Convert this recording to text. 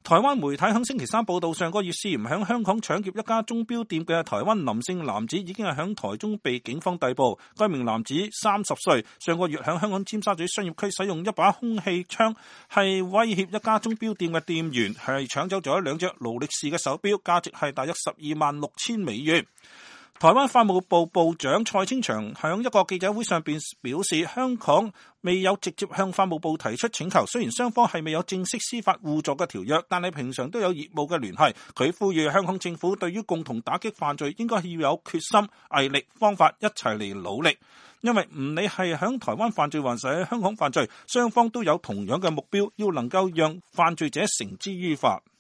台灣媒體喺星期三報道，上個月涉嫌喺香港搶劫一家鐘錶店嘅台灣林姓男子已經係喺台中被警方逮捕。該名男子30歲，上個月喺香港尖沙咀商業區使用一把空氣槍係威脅一家鐘錶店嘅店員，係搶走咗2隻勞力士嘅手錶，價值係大約126000美元。台灣法務部部長蔡清祥喺一個記者會上邊表示，香港未有直接向法務部提出請求，雖然雙方係未有正式司法互助嘅條約，但係平常都有業務嘅聯繫。佢呼籲香港政府對於共同打擊犯罪應該要有決心、毅力、方法一齊嚟努力，因為唔理係響台灣犯罪還是喺香港犯罪，雙方都有同樣嘅目標，要能夠讓犯罪者繩之於法。